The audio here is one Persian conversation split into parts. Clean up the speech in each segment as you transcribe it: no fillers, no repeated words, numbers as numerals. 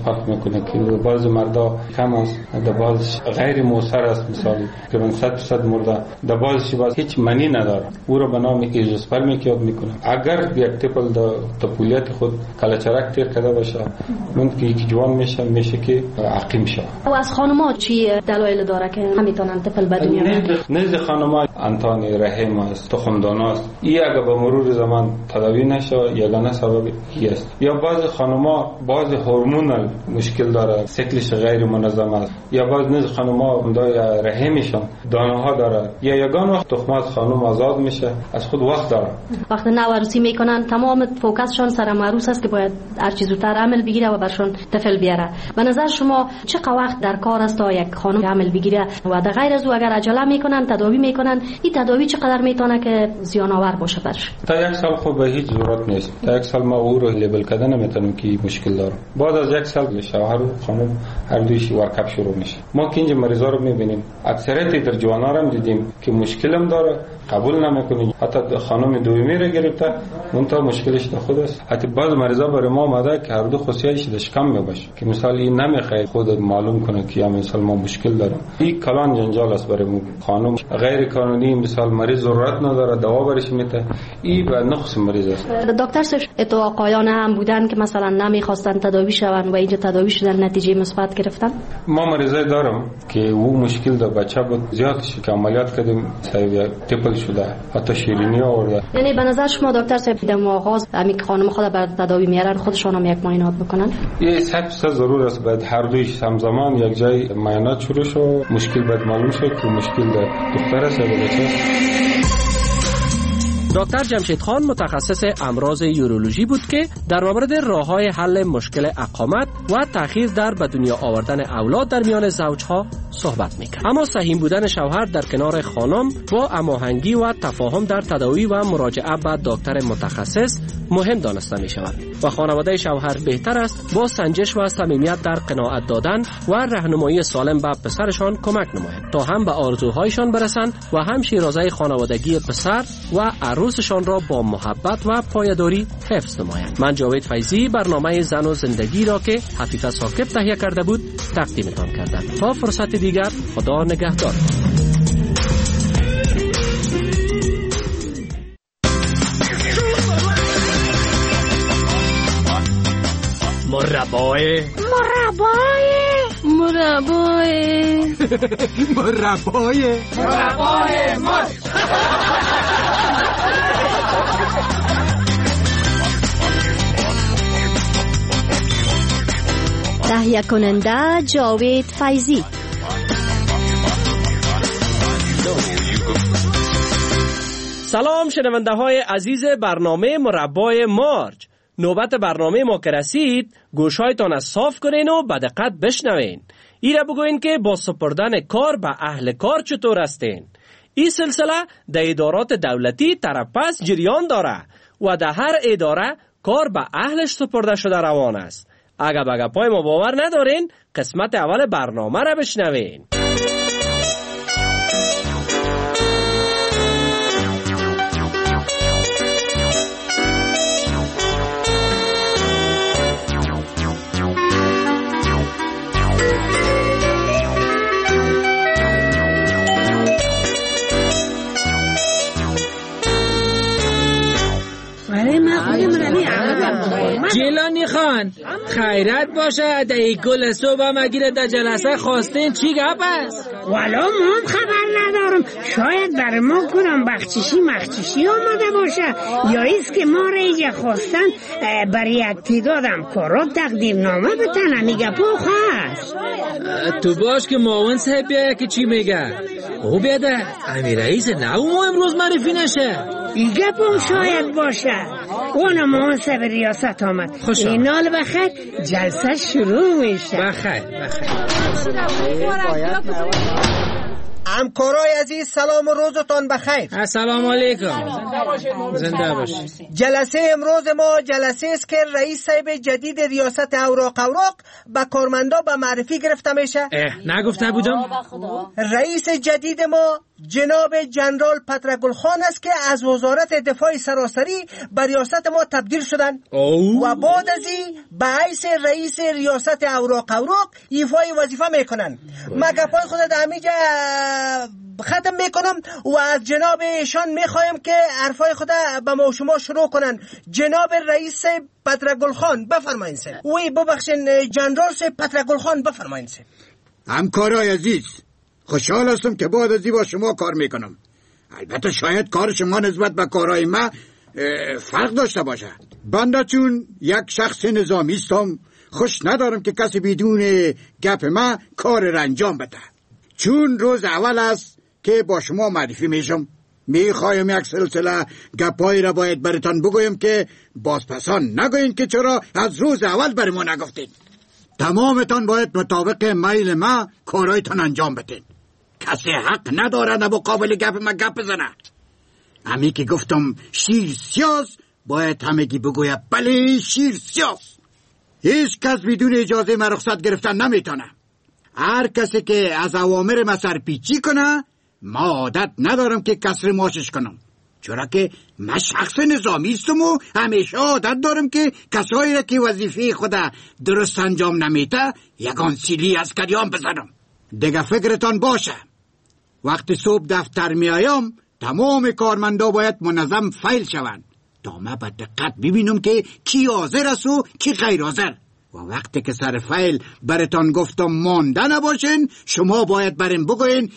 فرق میکنه که بعض مردا کم است، در بعض غیر موثر است. مثالی که 100% مرده در بعضش باز هیچ معنی نداره، او را به نام ایزوسپرمی یاد میکنه. اگر یک تپل در طفولیت خود کلچرک تیر کرده باشه ممکن که یک جوان میشه که عقیم شه. و از خانم‌ها چی دلایل داره که نمیتونن طفل به دنیا بیارن؟ نزد خانم‌ها انتان رحم است، تخمدان است. این اگر به مرور زمان تداوی نشه یگانه سبب است. یا بعض خانم‌ها بعض هورمونال مشکل داره، سیکلش غیر منظم است. یا بعض نزد خانم‌ها اندای رحمشان دانه‌ها داره. یا یگان وقت تخم از خانم آزاد میشه از خود وقت داره. وقتی نوروسی میکنن تمام فوکسشون سر عروس است که باید هر چیز زودتر عمل بگیره و برشون طفل بیاره. به نظر شما چقدر وقت در کار است تا یک خانم عمل بگیره و در غیر از او اگر عجله میکنن تداوی میکنن این تداوی چقدر میتونه که زیان آور باشه برش؟ تا یک سال خب به هیچ ضرورت نیست. تا یک سال ما او رو لیبل کردن نمیتونیم که مشکل داره. بعد از یک سال شوهر و خانم هر دویش ورکاپ شروع میشه. ما که اینجا مریضا رو میبینیم اکثریت در جوانا رو دیدیم که مشکلم داره قبول نمیکنه، حتی خانم دومی رو گرفته منتها مشکلش در خود است. حتی بعض مریضا برای ما اومده که هر دو خصوصیتش دش کم میباشه که مثلا این نمیخواد خود معلوم کنه که مثلا ما مشکل داریم. این کلان جنجال است برای خانم. غیر قانونی مثلا مریض ضرورت نداره دوا برش میته، این به نقص مریض است. دکتر صاحب تو آقایان هم بودن که مثلا نمیخواستن تداوی شون و اینجا تداوی شدن نتیجه مثبت گرفتن؟ ما مریضای دارم که او مشکل در بچه بود زیادش که عملیات کردیم تپل شده حتی شیرینی آورده. یعنی به نظر شما دکتر صاحب در آغاز همین خانم خود بر تداوی میارن خودشون هم یک معاینات بکنن؟ یه 100% ضرور است باید هر دویش همزمان یک جای معاینات شروع شو، مشکل باید معلوم شه که مشکل در دختر است یا بچه. دکتر جمشید خان متخصص امراض یورولوژی بود که در مورد راه‌های حل مشکل اقامت و تأخیر در به دنیا آوردن اولاد در میان زوجها صحبت می‌کرد. اما سهیم بودن شوهر در کنار خانم با هماهنگی و تفاهم در تداوی و مراجعه به دکتر متخصص مهم دانسته می‌شود و خانواده شوهر بهتر است با سنجش و صمیمیت در قناعت دادن و راهنمایی سالم به پسرشان کمک نمایند تا هم به آرزوهایشان برسند و هم شیرازه خانوادگی پسر و عروسشان را با محبت و پایداری حفظ نمایند. من جاوید فیضی برنامه زن و زندگی را که حفیظ ثاقب تهیه کرده بود تقدیمتان کردم. تا فرصت دیگر خدا نگهدار. مربای تهیه کننده جاوید فیضی. سلام شنونده های عزیز برنامه مربای مارج. نوبت برنامه ما که رسید گوشایتان از صاف کنین و به دقت بشنوین. ایره بگوین که با سپردن کار به اهل کار چطور هستین. این سلسله در ادارات دولتی طرفپس جریان داره و در هر اداره کار به اهلش سپرده شده روان است. اگه به گپای ما باور ندارین قسمت اول برنامه را بشنوین. جیلانی خان خیرت باشه در گل صبح مگیره در جلسه خواستین چی گپ است؟ والا من خبر ندارم، شاید بر ما کنم مخچشی آمده باشه یا ایست که ما را ایجا خواستن برای یک تعدادم کارا تقدیم نامه بتنه میگه پاخ هست. تو باش که معاون صاحب بیایه که چی میگه او بیاده امیر رئیس نو ما امروز معرفی نشه. ایگه پاو شاید باشه اون معاون صاحب ریاست آمد. اینال بخیر جلسه شروع میشه. بخیر همکارای عزیز سلام و روزتان بخیر. السلام علیکم. زنده باشید. جلسه امروز ما جلسه است که رئیس صاحب جدید ریاست اوراق به کارمندا به معرفی گرفته میشه. نگفته بودم. رئیس جدید ما جناب جنرال پترگل خان است که از وزارت دفاع سراسری به ریاست ما تبدیل شدن و بعد از این به حیث رئیس ریاست اوراق ایفای وظیفه میکنن. ما گپای خود در همینجا ختم میکنم و از جناب ایشان میخوایم که حرفای خود به ما و شما شروع کنن. جناب رئیس پترگل خان بفرمایید. وی ببخشین جنرال پترگل خان بفرمایید. همکارای عزیز، خوشحال هستم که بعد از این با شما کار میکنم. البته شاید کار شما نسبت به کارهای ما فرق داشته باشه. بنده چون یک شخص نظامی هستم، خوش ندارم که کسی بدون گپ ما کار را انجام بده. چون روز اول است که با شما معرفی میشم، میخوایم یک سلسله گپایی را باید براتان بگویم که بازپسان نگوین که چرا از روز اول بر ما نگفتین. تمامتان باید مطابق میل ما کارایتان انجام بدین. کسی حق نداره نه مقابل گپ ما گپ بزنه. همی که گفتم شیر سیاس، باید همگی بگوید بله شیر سیاس. هیچ کس بدون اجازه ما رخصت گرفتن نمیتونه. هر کسی که از اوامر ما سرپیچی کنه، ما عادت ندارم که کسر ماشش کنم، چرا که من شخص نظامی هستم و همیشه عادت دارم که کسایی را که وظیفه خود درست انجام نمیده یگان سیلی از کریان بزنم. دیگه فکرتان باشه وقتی صبح دفتر میایم تمام کارمندا باید منظم فایل شوند تا من به دقت ببینم که کی حاضر است و کی غیر حاضر. و وقتی که سر فایل براتان گفتم مانده نباشین، شما باید بریم بگوین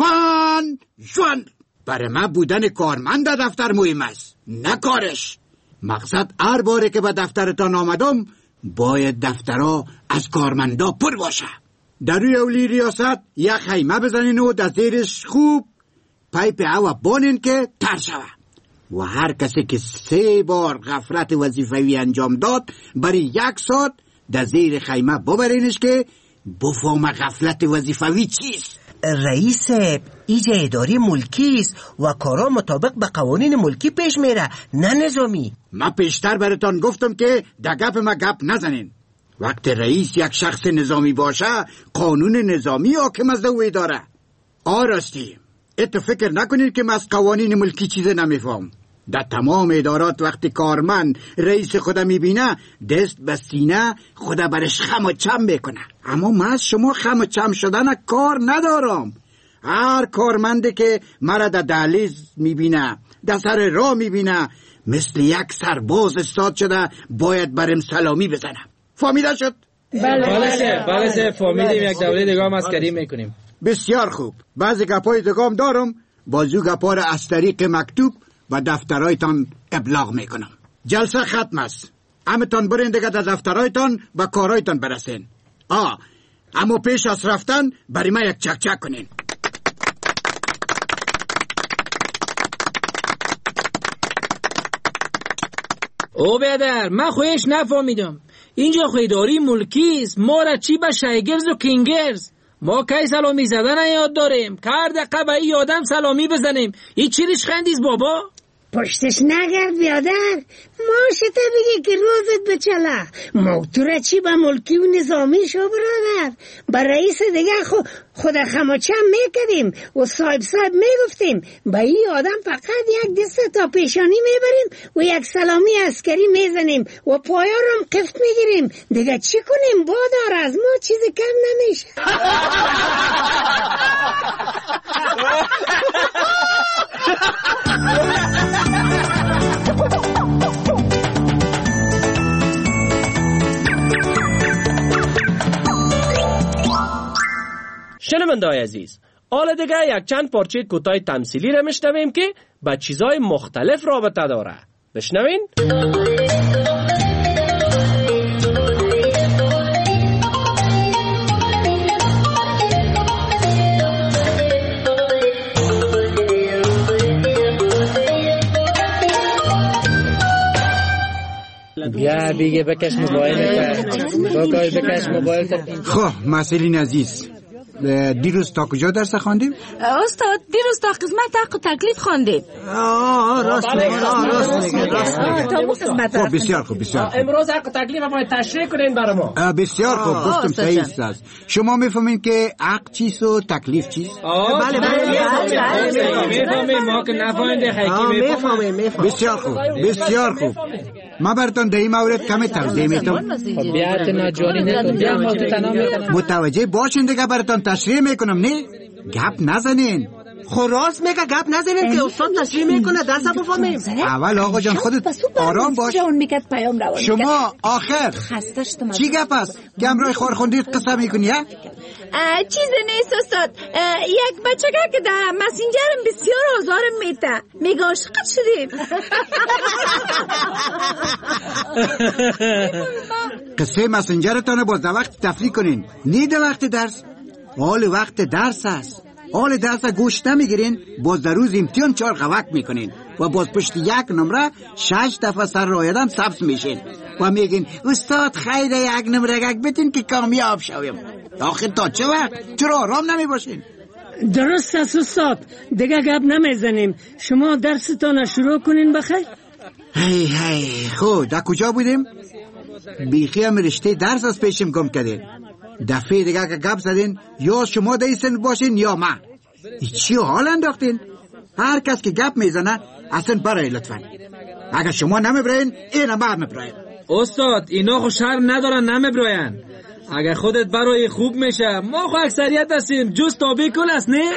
جوان. برای من بودن کارمند دفتر مهم است، نه کارش. مقصد هر باره که به دفترتان آمدم باید دفترها از کارمندا پر باشه. در روی اولی ریاست یک خیمه بزنین و در زیرش خوب پایپ هوا بانین که تر شوه. و هر کسی که 3 بار غفلت وظیفوی انجام داد برای 1 ساعت در زیر خیمه ببرینش که بفهم غفلت وظیفوی چیست. رئیس ایجا اداری ملکی است و کارا مطابق به قوانین ملکی پیش میره، نه نظامی. من پیشتر براتان گفتم که در گپ ما گپ نزنین. وقتی رئیس یک شخص نظامی باشه قانون نظامی حاکم از او داره. آراستی ات فکر نکنید که من از قوانین ملکی چیز نمیفهم. در تمام ادارات وقتی کارمند رئیس خدا میبینه دست به سینه خدا برش خم و چم میکنه. اما من از شما خم و چم شدن کار ندارم. هر کارمنده که مرا در دهلیز میبینه، در سر راه میبینه، مثل یک سرباز استاد شده باید برم سلامی بزنم. فهمیده شد؟ بله سر فهمیدیم. یک دوره دیگه هم عسکری میکنیم. بسیار خوب. بعضی گپای دیگه هم دارم، بازو گپا را از طریق مکتوب و دفترایتان ابلاغ میکنم. جلسه ختم است. همتان برین دیگه در دفترایتان و کارایتان برسین. اما پیش از رفتن برای ما یک چک کنین. او بیادر، من خویش نفهمیدم. اینجا خیداری ملکی است، ما را چی به شایگرز و کینگرز؟ ما کی سلامی زدن یاد داریم؟ کرد قبعی یادم سلامی بزنیم. این چی ریش خندیز بابا؟ پشتش نگرد بیادر، ما شته بگی که روزت بچله. ما تو را چی به ملکی و نظامی شو برادر؟ با رئیس دیگه خود خماچم میکردیم و صاحب میگفتیم با این آدم فقط یک دست تا پیشانی میبریم و یک سلامی عسکری میزنیم و پایارم قفت میگیریم. دیگه چی کنیم بادار؟ از ما چیزی کم نمیشه. شنونده‌های عزیز، حالا دیگه یک چند پارچه کوتاه تمثیلی را میشنویم که با چیزهای مختلف رابطه داره. بشنوین؟ بیا بیگه بکش موبایل. بکش موبایل. خب مسئولین عزیز، دیروز تا کجا درس خواندیم؟ استاد دیروز تا قسمت حق و تکلیف خواندیم. راست میگه. خب بسیار خوب. امروز حق و تکلیف باید تشریح کنین برای ما. بسیار خوب گفتم صحیح است. شما میفهمین که حق چیست و تکلیف چیست؟ بله میفهمیم. ما که نفهمیده حقیقی میفهمیم. بسیار خوب. ما براتون در این مورد کمی توضیح میدم. بیات ناجوری نکن. بیا ما تو تنها میکنم. متوجه باشین دیگه براتون تشریح میکنم. نه گپ نزنین. راست میگه گپ نزنین که استاد تشریح میکنه درس بفهمیم. اول آقا جان خودت آرام باش. شما آخر چی گپ است که امروز خور خوندید قصه میکنی؟ چیز نیست استاد. یک بچگه که در مسنجرم بسیار آزارم میده. میگه عاشقت شدیم. قصه مسنجرتان باز در وقت تفریح کنین، نه در وقت درس. حال وقت درس است. حال درس گوش نمیگیرین، باز در روز امتحان 4 غوک میکنین و باز پشت یک نمره 6 دفعه سر رایدم سبز میشین و میگین استاد خیره یک نمره گک بتین که کامیاب شویم. آخر تا چه وقت؟ چرا آرام نمیباشین؟ درست است استاد، دیگه گپ نمیزنیم. شما درستان شروع کنین بخیر. هی خود در کجا بودیم؟ بیخی هم رشته درس از پیشم گم کردین. دفعه دیگه که گپ زدین یا شما دیسن باشین یا من. چی حال انداختین؟ هر کس که گپ میزنه اصلا برای لطفا. اگر شما نمیبراین اینا ما میبراین. استاد اینا خو شرم ندارن نمیبراین. اگر خودت برای خوب میشه ما خو اکثریت هستیم جز تابع کل است نه؟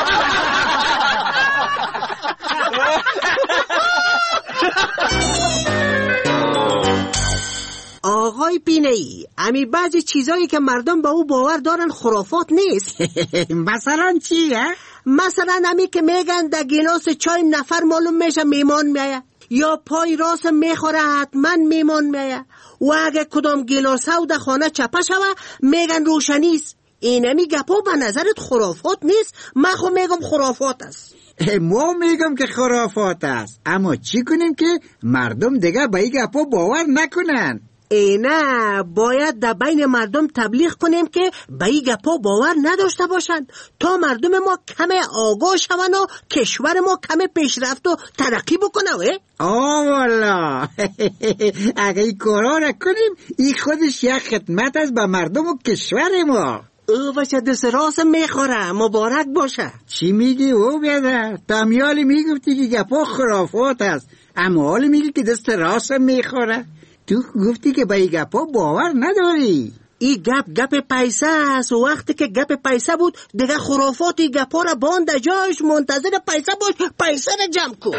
آقای بینایی، امی بعضی چیزایی که مردم با او باور دارن خرافات نیست. مثلا چیه؟ مثلا امی که میگن در گلاس چای نفر معلوم میشه میمان میایه، یا پای راست میخوره حتما میمان میایه، و اگه کدام گلاس ها در خانه چپه شوه میگن روشنیست. این امی گپا به نظرت خرافات نیست؟ من خو میگم خرافات است. ما میگم که خرافات است، اما چی کنیم که مردم دیگه به این گپا باور نکنن؟ نه باید در بین مردم تبلیغ کنیم که به این گپا باور نداشته باشند تا مردم ما کمی آگاه شون و کشور ما کمی پیشرفت و ترقی بکنه. والا اگه این کارا نکنیم این خودش یک خدمت است به مردم و کشور ما. او بچه دست راست میخوره، مبارک باشه. چی میگی او بیادر؟ تامیالی میگفتی که گپا خرافات است، اما حالی میگی که دست راست میخوره. تو گفتی که به این گپا باور نداری. این گپ پیسه است و وقتی که گپ پیسه بود دیگه خرافات این گپا را باند جایش. منتظر پیسه باش، پیسه را جمع کن.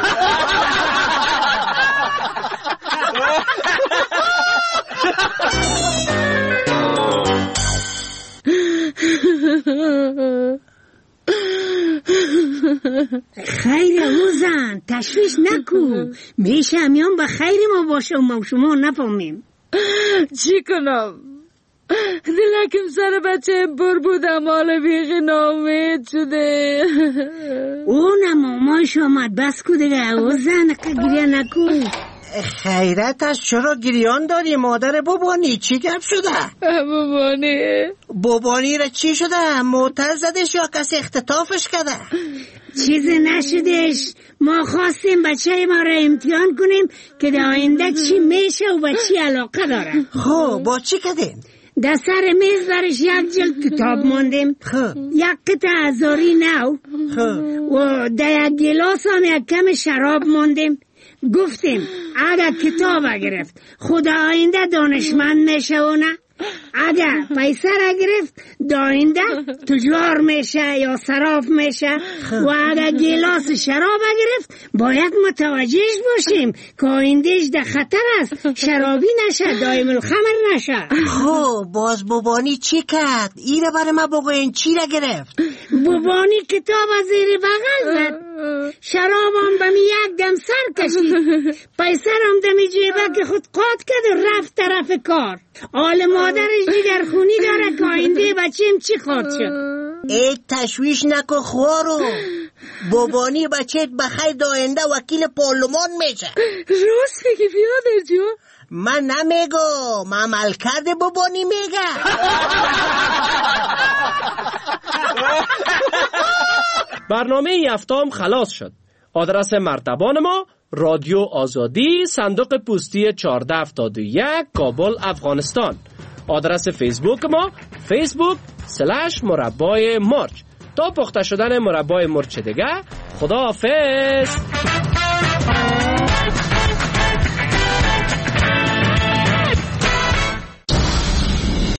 خیر اوزن تشویش نکو، میشه امیان به خیر ما باشه و ما شما نفهمیم. چی کنم؟ دلکم سر بچه بر بودم حال بیخی نامید شده. اونم آماش آمد بس کو دیگه اوزن گریه نکو. خیرت چرا گریان داری مادر بابانی؟ چی گپ شده؟ بابانی را چی شده؟ موتر زدش یا کسی اختطافش کرده؟ چیزی نشدش، ما خواستیم بچه ما را امتحان کنیم که در آینده چی میشه و به چی علاقه داره. خب با چی کردین؟ در سر میز برش یک جلد کتاب ماندیم، یک قطعه ازاری نو و در یک گلاس هم یک کم شراب ماندیم. گفتیم اگر کتاب گرفت خدا آینده دانشمند میشه و نه، اگر پیسه را گرفت داینده تجار میشه یا صراف میشه، و اگر گلاس شراب گرفت باید متوجهش باشیم که آیندهش در خطر است، شرابی نشه، دائم الخمر نشه. خب باز بابانی چی کرد؟ ایره برای ما بگوین چی را گرفت؟ بابانی کتاب از زیر بغل زد، شراب هم بمی یک دم سر کشید، پیسه هم دمی جیبه که خود قاد کرد و رفت طرف کار. آل مادرش دیگر خونی داره که آینده بچیم چی خواهد شد. ای تشویش نکن خوارو، بابانی بچهت بخیر داینده وکیل پارلمان میشه. راست میگی بیادر جون؟ من نمیگم، عمل کرده بابانی میگه. برنامه یفتام خلاص شد. آدرس مرتبان ما رادیو آزادی، صندوق پستی 1471 کابل افغانستان. آدرس فیسبوک ما facebook.com/مربای مرچ. تا پخته شدن مربای مرچ دیگه، خدا حافظ.